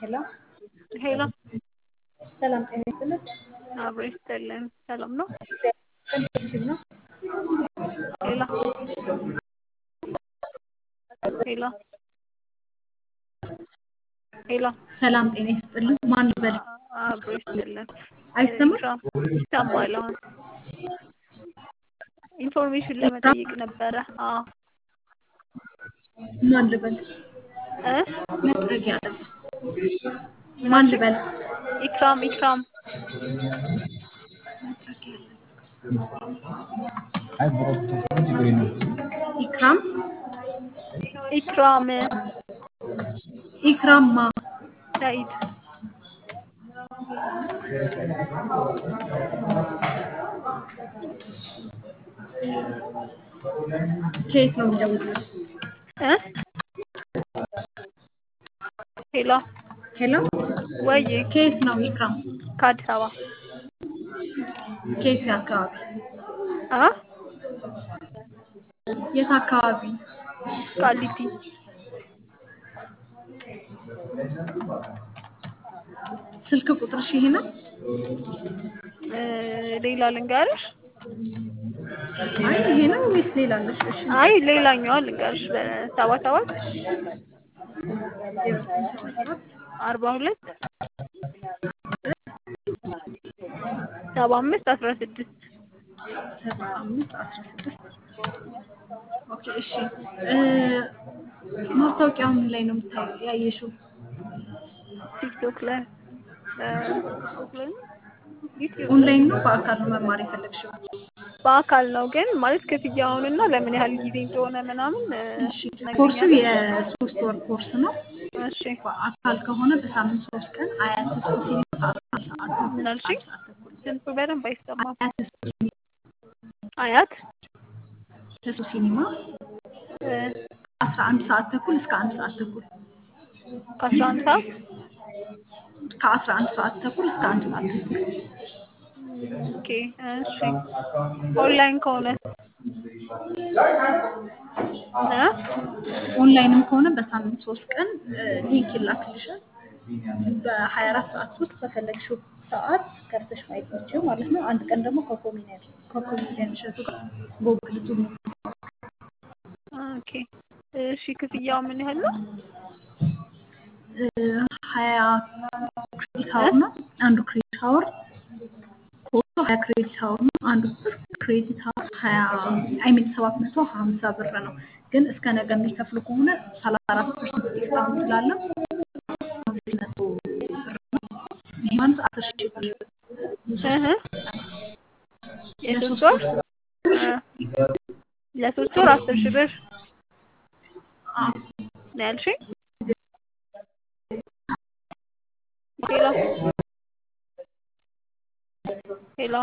ሄሎ ሄሎ ሰላም ጤና ይስጥልኝ። አብሮ ይስጥልን። ሰላም ነው? እግዚአብሔር ነው። ሄሎ ሄሎ ሄሎ ሰላም ጤና ይስጥልኝ። ማን ልበል? አብሮ ይስጥልን። አይሰማም? ኢክራም ይሰማል። አሁን ኢንፎርሜሽን ኢክራም ለመጠየቅ ነበረ። አዎ ማን ልበል? እ መጥረጊያ አለ። ምን ማን አልሽኝ? ልበል? ኢክራም ኢክራም ኢክራም ኢክራም ኢክራም ማ ሰኢድ ከየት ነው የሚደውሉት? እ ሄሎ ሄሎ ወይ ከየት ነው ኢክራም? ከአዲስ አበባ ከየት አካባቢ? አ የት አካባቢ? ቃሊቲ ስልክ ቁጥርሽ ይሄ ነው? ሌላ ልንገርሽ? አይ ይሄ ነው ወይስ ሌላ አለሽ? እሺ አይ ሌላኛዋ ልንገርሽ። በ77 42 75 16 75 16 ኦኬ እሺ ማስታወቂያው ምን ላይ ነው ያየሽው? ቲክቶክ ላይ ቲክቶክ ላይ ዩቲዩብ ላይ ኦንላይን ነው በአካል ነው መማር የፈለግሽው? በአካል ነው ግን ማለት ክፍያውንና ለምን ያህል ጊዜ እንደሆነ ምናምን እሺ ኮርሱ ትነግሪኛለሽ? የ3 ወር ኮርስ ነው። እሺ በአካል ከሆነ በሳምንት 3 ቀን አያት ተስፎ ሲኒማ ከ11 ሰዓት ተኩል ምን እስከ አልሽኝ? 1 ሰዓት ተኩል ድምፁ በደንብ አይሰማም። አያት ተስፎ ሲኒማ አያት ተስፎ ሲኒማ 11 ሰዓት ተኩል እስከ 1 ሰዓት ተኩል ከ11 ሰዓት ከ11 ሰዓት ተኩል እስከ 1 ሰዓት ተኩል ኦኬ እሺ ኦንላይን ከሆነ ኦንላይንም ከሆነ በሳምንት 3 ቀን ሊንክ ይላክልሻል። በ24 ሰዓት ውስጥ በፈለግሽው ሰዓት ከፍተሽ ማየት የምትችይው ማለት ነው። አንድ ቀን ደግሞ ከኮሜዲያን እሸቱ ጋር ጎግል ዙም ኦኬ እሺ ክፍያው ምን ያህል ነው? 20 ክሬዲት አወር ነው። አንዱ ክሬዲት አወር ኮርሱ 20 ክሬዲት አወር ነው። አንዱ ክሬዲት አወር 750 ብር ነው። ግን እስከ ነገ የሚከፍሉ ከሆነ 34% ዲስካውንት ስላለው 900 ብር ነው። ይሄ ማለት 10,000 ብር የሶስት ወር ለሶስት ወር 10,000 ብር ነው ያልሽኝ?